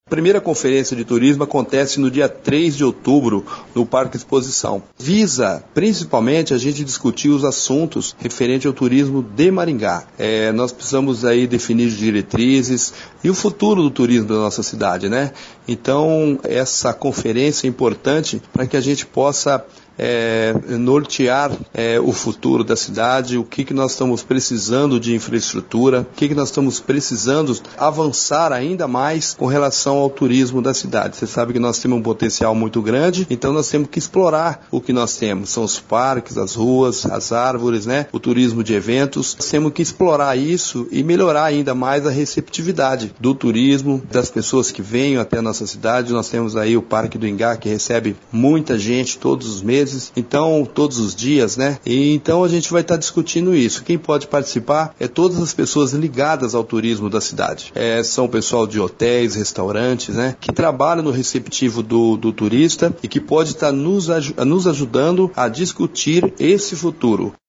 A primeira conferência de turismo acontece no dia 3 de outubro, no Parque Exposição. Visa, principalmente, a gente discutir os assuntos referentes ao turismo de Maringá. Nós precisamos aí definir diretrizes e o futuro do turismo da nossa cidade, né? Então, essa conferência é importante para que a gente possa nortear o futuro da cidade, o que nós estamos precisando de infraestrutura, o que nós estamos precisando avançar ainda mais com relação ao turismo da cidade. Você sabe que nós temos um potencial muito grande, então nós temos que explorar o que nós temos. São os parques, as ruas, as árvores, né? O turismo de eventos. Nós temos que explorar isso e melhorar ainda mais a receptividade do turismo, das pessoas que venham até a nossa cidade. Nós temos aí o Parque do Ingá, que recebe muita gente todos os meses. Então, todos os dias, né? E então a gente vai estar discutindo isso. Quem pode participar é todas as pessoas ligadas ao turismo da cidade. São o pessoal de hotéis, restaurantes, né? Que trabalham no receptivo do turista e que pode estar nos ajudando a discutir esse futuro.